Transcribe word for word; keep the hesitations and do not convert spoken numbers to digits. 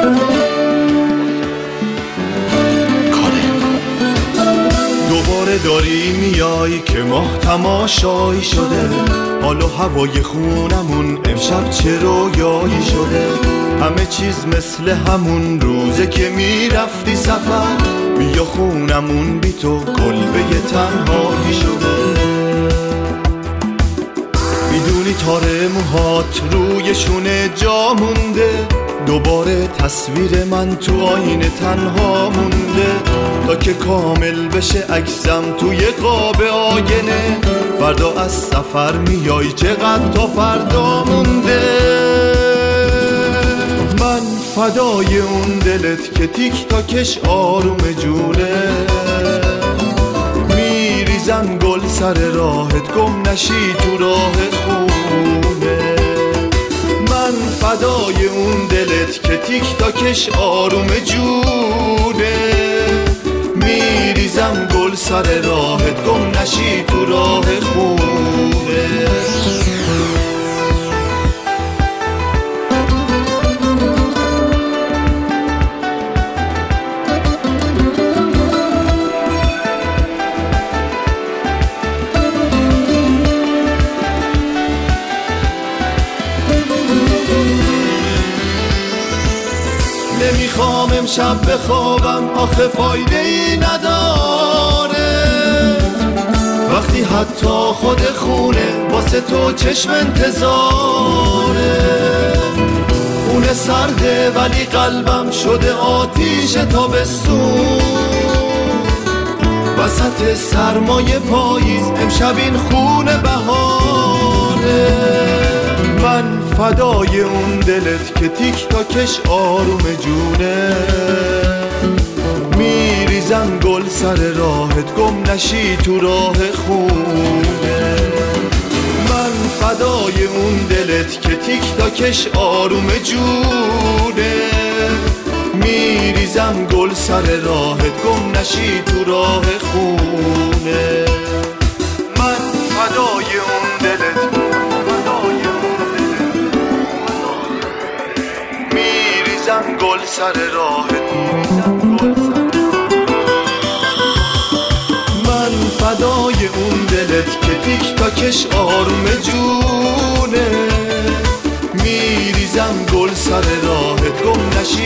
دوباره داری میای که ماه تماشایی شده، حال و هوای خونمون امشب چه رویایی شده. همه چیز مثل همون روزه که میرفتی سفر، بیا خونمون بی تو کلبه تنهایی شده. میدونی تاره موهات روی شونه جا مونده، دوباره تصویر من تو آینه تنها مونده. تا که کامل بشه عکسم توی قاب آینه، فردا از سفر میای چقدر تا فردا مونده. من فدای اون دلت که تیک تاکش آروم جونه، میریزم گل سر راهت گم نشی تو راه خونه. من فدای اون دلت که تیک تاکش آروم جونه، میریزم گل سر راهت گم نشی تو راه خونه. نمیخوام امشب بخوابم آخه فایده ای نداره، وقتی حتی خود خونه واسه تو چشم انتظاره. خونه سرده ولی قلبم شده آتیش تابستون، وسط سرمای پاییز امشب این خونه بهاره. من فدای اون دلت که تیک تاکش آروم جونه، میریزم گل سر راهت گم نشی تو راه خونه. من فدای اون دلت که تیک تاکش آروم جونه، میریزم گل سر راهت گم نشی تو راه خونه. من فدای اون دلت گل سر راهت، من فدای اون دلت که تیک تاکش آروم جونه، میریزم گل سر راهت گم نشی